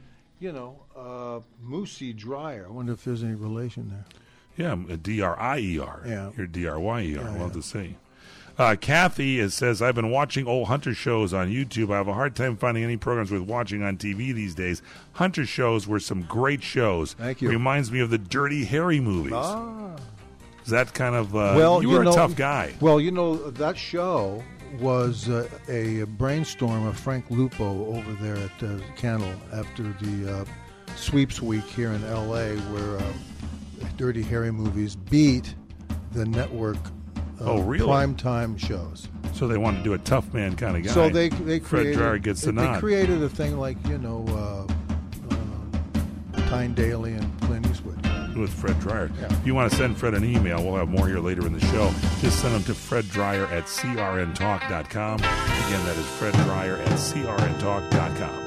Moosey Dreyer. I wonder if there's any relation there. Yeah, D-R-I-E-R. Yeah, you're D-R-Y-E-R. Yeah, love to see. Kathy says, I've been watching old Hunter shows on YouTube. I have a hard time finding any programs worth watching on TV these days. Hunter shows were some great shows. Thank you. Reminds me of the Dirty Harry movies. Is that kind of... you were a tough guy. Well, that show was a brainstorm of Frank Lupo over there at Candle after the Sweeps Week here in L.A., where Dirty Harry movies beat the network primetime shows. So they wanted to do a tough man kind of guy. So they created, Fred Dreyer gets the nod. They created a thing like, Tyne Daly and Clint Eastwood. With Fred Dryer. Yeah. If you want to send Fred an email, we'll have more here later in the show. Just send them to freddryer@crntalk.com. Again, that is freddryer@crntalk.com.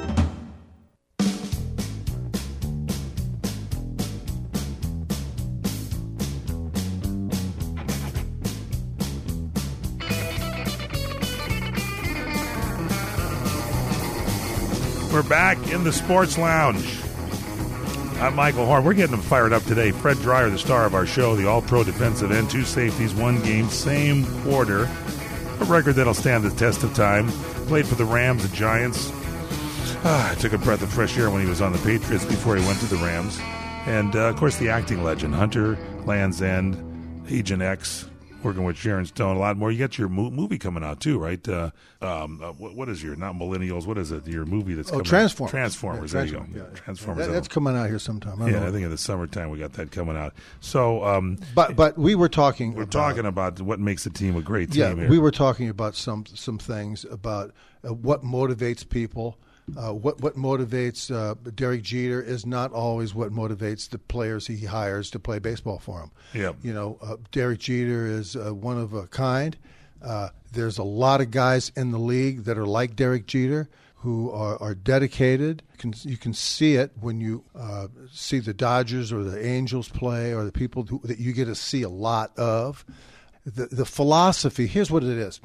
We're back in the Sports Lounge. I'm Michael Horn. We're getting them fired up today. Fred Dryer, the star of our show, the All-Pro defensive end, 2 safeties, 1 game, same quarter. A record that'll stand the test of time. Played for the Rams, the Giants. I took a breath of fresh air when he was on the Patriots before he went to the Rams. And, of course, the acting legend, Hunter, Land's End, Agent X, working with Sharon Stone, a lot more. You got your movie coming out, too, right? What is your, not Millennials, what is it? Your movie that's coming Transformers. out. Transformers, there you go. Yeah. Transformers. That's coming out here sometime. I think in the summertime we got that coming out. So, but we were talking. We're talking about what makes a team a great team. Yeah, we were talking about some things about what motivates people. What motivates Derek Jeter is not always what motivates the players he hires to play baseball for him. Yeah, Derek Jeter is one of a kind. There's a lot of guys in the league that are like Derek Jeter who are dedicated. You can see it when you see the Dodgers or the Angels play, or the people that you get to see a lot of. The philosophy, here's what it is.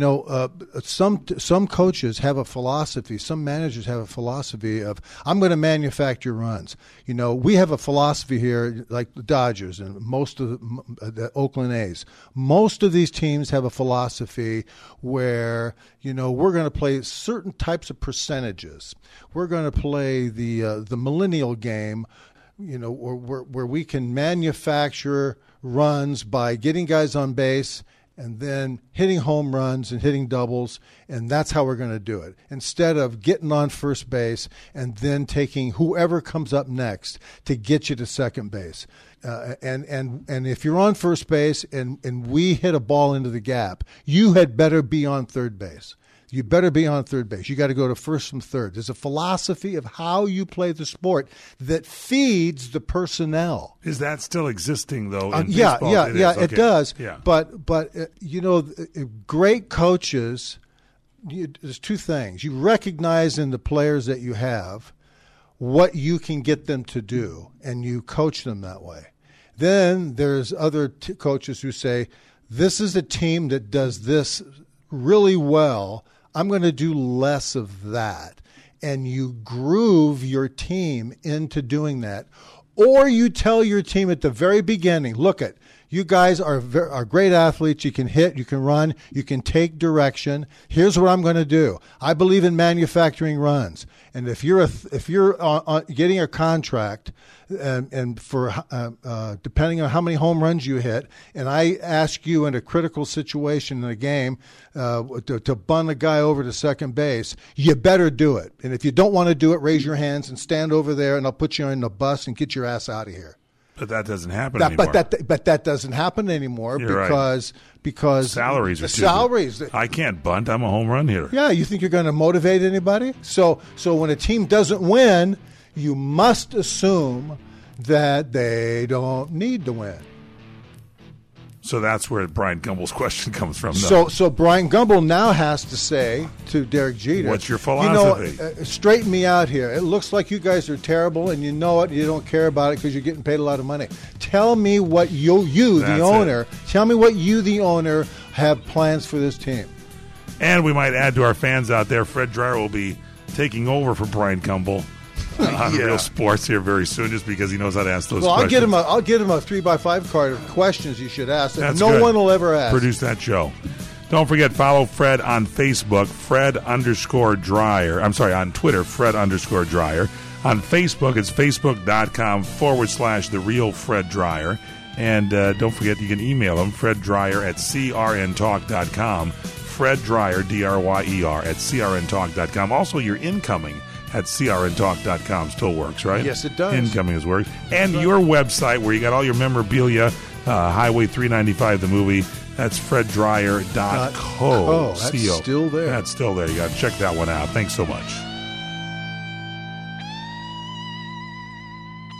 Some coaches have a philosophy, some managers have a philosophy of, I'm going to manufacture runs. We have a philosophy here, like the Dodgers and most of the Oakland A's. Most of these teams have a philosophy where, we're going to play certain types of percentages. We're going to play the millennial game, where we can manufacture runs by getting guys on base and then hitting home runs and hitting doubles, and that's how we're going to do it. Instead of getting on first base and then taking whoever comes up next to get you to second base. And if you're on first base and we hit a ball into the gap, you had better be on third base. You better be on third base. You got to go to first from third. There's a philosophy of how you play the sport that feeds the personnel. Is that still existing, though, in yeah, baseball? Yeah, Okay. It does. Yeah. But great coaches, there's 2 things. You recognize in the players that you have what you can get them to do, and you coach them that way. Then there's other coaches who say, this is a team that does this really well. I'm going to do less of that. And you groove your team into doing that. Or you tell your team at the very beginning, look, you guys are great athletes. You can hit, you can run, you can take direction. Here's what I'm going to do. I believe in manufacturing runs. And if you're getting a contract, and for depending on how many home runs you hit, and I ask you in a critical situation in a game to bunt a guy over to second base, you better do it. And if you don't want to do it, raise your hands and stand over there, and I'll put you in the bus and get your ass out of here. But that doesn't happen anymore. But that doesn't happen anymore. You're because salaries are the salaries. I can't bunt. I'm a home run hitter. Yeah, you think you're going to motivate anybody? So when a team doesn't win, you must assume that they don't need to win. So that's where Brian Gumbel's question comes from. So Brian Gumbel now has to say to Derek Jeter, what's your philosophy? Straighten me out here. It looks like you guys are terrible, and you know it. You don't care about it because you're getting paid a lot of money. Tell me what you the owner, tell me what you, the owner, have plans for this team. And we might add to our fans out there, Fred Dryer will be taking over for Brian Gumbel on Real Sports here very soon, just because he knows how to ask those questions. I'll get him a 3x5 card of questions you should ask that no one will ever ask. Produce that show. Don't forget, follow Fred on Facebook, Fred_Dryer. I'm sorry, on Twitter, Fred_Dryer. On Facebook, it's facebook.com/The Real Fred Dryer. And don't forget, you can email him, FredDryer@CRNTalk.com. Fred Dryer, Dryer, at CRNTalk.com. Also, your incoming at CRNTalk.com still works, right? Yes, it does. Incoming has worked. And your website where you got all your memorabilia, Highway 395, the movie, that's FredDryer.co. Oh, that's still there. That's still there. You got to check that one out. Thanks so much.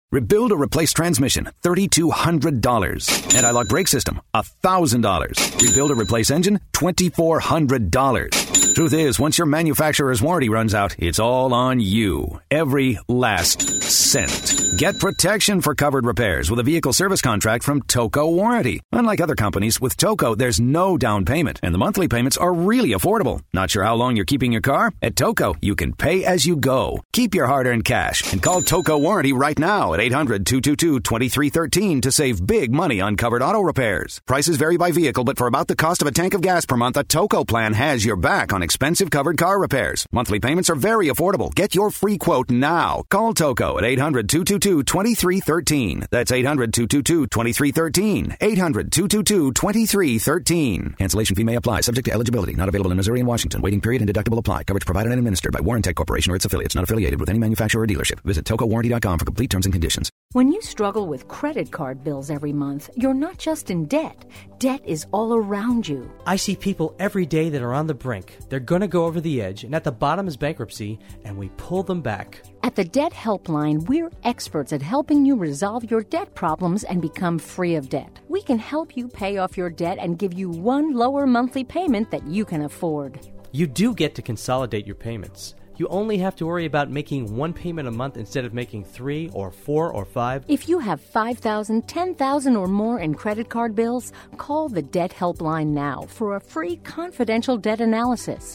Rebuild or replace transmission, $3,200. Anti-lock brake system, $1,000. Rebuild or replace engine, $2,400. Truth is, once your manufacturer's warranty runs out, it's all on you. Every last cent. Get protection for covered repairs with a vehicle service contract from Toco Warranty. Unlike other companies, with Toco, there's no down payment, and the monthly payments are really affordable. Not sure how long you're keeping your car? At Toco, you can pay as you go. Keep your hard-earned cash and call Toco Warranty right now at 800-222-2313 to save big money on covered auto repairs. Prices vary by vehicle, but for about the cost of a tank of gas per month, a Toco plan has your back on expensive covered car repairs. Monthly payments are very affordable. Get your free quote now. Call Toco at 800-222-2313. That's 800-222-2313. 800-222-2313. Cancellation fee may apply, subject to eligibility. Not available in Missouri and Washington. Waiting period and deductible apply. Coverage provided and administered by Warrantech Corporation or its affiliates. Not affiliated with any manufacturer or dealership. Visit TocoWarranty.com for complete terms and conditions. When you struggle with credit card bills every month, you're not just in debt. Debt is all around you. I see people every day that are on the brink. They're going to go over the edge, and at the bottom is bankruptcy, and we pull them back. At the Debt Helpline, we're experts at helping you resolve your debt problems and become free of debt. We can help you pay off your debt and give you one lower monthly payment that you can afford. You do get to consolidate your payments. You only have to worry about making one payment a month instead of making 3 or 4 or 5. If you have $5,000, $10,000 or more in credit card bills, call the Debt Helpline now for a free confidential debt analysis.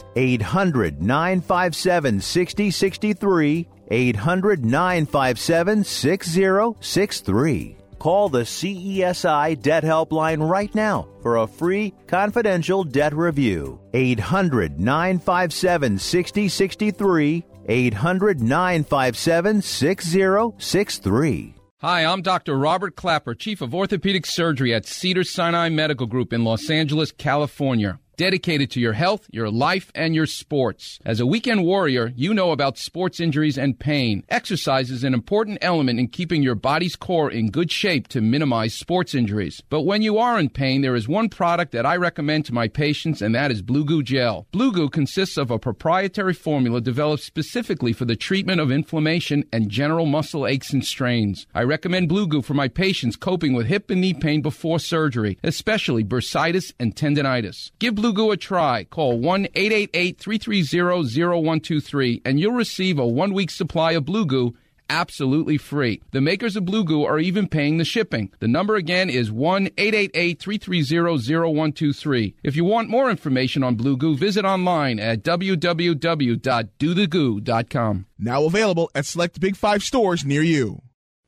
800-957-6063. 800-957-6063. Call the CESI Debt Helpline right now for a free confidential debt review. 800-957-6063. 800-957-6063. Hi, I'm Dr. Robert Clapper, Chief of Orthopedic Surgery at Cedars-Sinai Medical Group in Los Angeles, California. Dedicated to your health, your life, and your sports. As a weekend warrior, you know about sports injuries and pain. Exercise is an important element in keeping your body's core in good shape to minimize sports injuries. But when you are in pain, there is one product that I recommend to my patients, and that is Blue Goo Gel. Blue Goo consists of a proprietary formula developed specifically for the treatment of inflammation and general muscle aches and strains. I recommend Blue Goo for my patients coping with hip and knee pain before surgery, especially bursitis and tendinitis. Give Blue Goo a try. Call 1-888-330-0123 and you'll receive a 1-week supply of Blue Goo absolutely free. The makers of Blue Goo are even paying the shipping. The number again is 1-888-330-0123. If you want more information on Blue Goo, visit online at www.dothegoo.com. Now available at select Big 5 stores near you.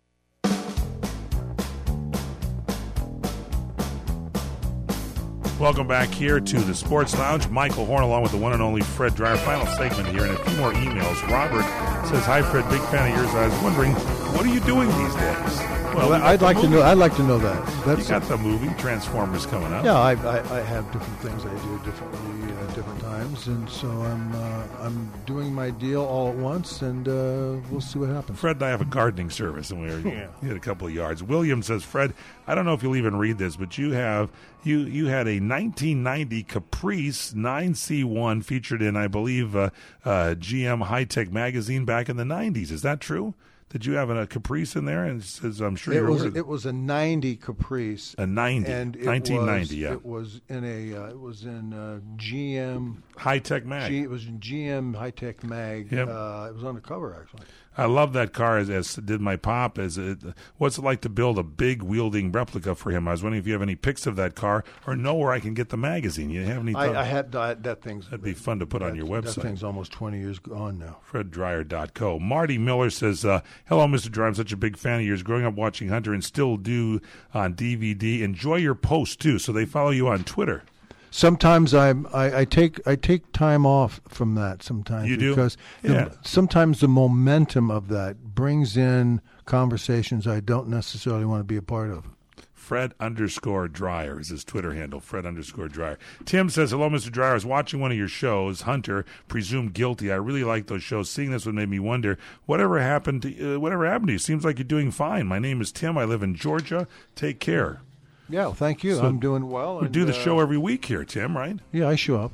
Welcome back here to the Sports Lounge. Michael Horn along with the one and only Fred Dreyer. Final segment here and a few more emails. Robert says, "Hi Fred, big fan of yours. I was wondering, what are you doing these days?" Well, I'd like to know that. You got the movie Transformers coming up. Yeah, I have different things I do differently at different times, and so I'm doing my deal all at once, and we'll see what happens. Fred and I have a gardening service, and we had a couple of yards. William says, "Fred, I don't know if you'll even read this, but you had a 1990 Caprice 9C1 featured in, I believe, GM High Tech magazine back in the 90s. Is that true? Did you have a Caprice in there?" And says, "I'm sure it was a 90 Caprice. A 90, and 1990. Yeah, it was in GM High Tech mag. It was in GM High Tech mag. Yep. It was on the cover actually. I love that car, as did my pop. What's it like to build a big wielding replica for him? I was wondering if you have any pics of that car or know where I can get the magazine. You have any? I had that thing's. That'd be fun to put on your website. That thing's almost 20 years gone now. FredDryer.co. Marty Miller says, "Hello, Mr. Dryer. I'm such a big fan of yours. Growing up watching Hunter and still do on DVD. Enjoy your posts too." So they follow you on Twitter. Sometimes I take time off from that. Sometimes you do? Because sometimes the momentum of that brings in conversations I don't necessarily want to be a part of. Fred_Dryer is his Twitter handle. Fred_Dryer. Tim says, "Hello, Mr. Dryer. I was watching one of your shows, Hunter, Presumed Guilty. I really like those shows. Seeing this one made me wonder, whatever happened to you? Seems like you're doing fine. My name is Tim. I live in Georgia. Take care." Yeah, well, thank you. So I'm doing well. We do the show every week here, Tim, right? Yeah, I show up.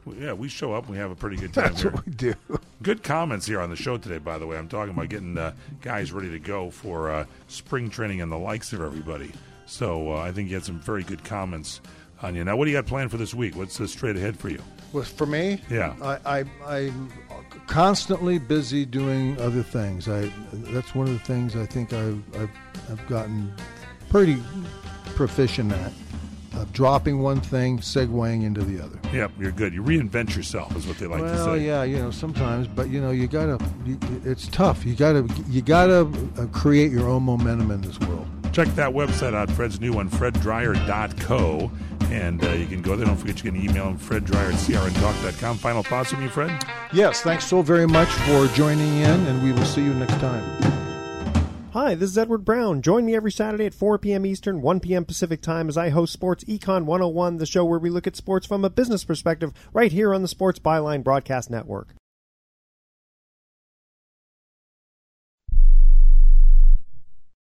we show up. We have a pretty good time. That's here. what we do. Good comments here on the show today, by the way. I'm talking about getting guys ready to go for spring training and the likes of everybody. So I think you had some very good comments on you. Now, what do you got planned for this week? What's straight ahead for you? Well, for me, yeah, I'm constantly busy doing other things. That's one of the things I think I've gotten pretty proficient at. Dropping one thing, segueing into the other. Yep, you're good. You reinvent yourself, is what they like to say. Well, yeah, sometimes, but you gotta. It's tough. You gotta create your own momentum in this world. Check that website out. Fred's new one, freddryer.co, and you can go there. Don't forget you can email him, freddryer@crntalk.com. Final thoughts from you, Fred? Yes, thanks so very much for joining in, and we will see you next time. Hi, this is Edward Brown. Join me every Saturday at 4 p.m. Eastern, 1 p.m. Pacific Time as I host Sports Econ 101, the show where we look at sports from a business perspective, right here on the Sports Byline Broadcast Network.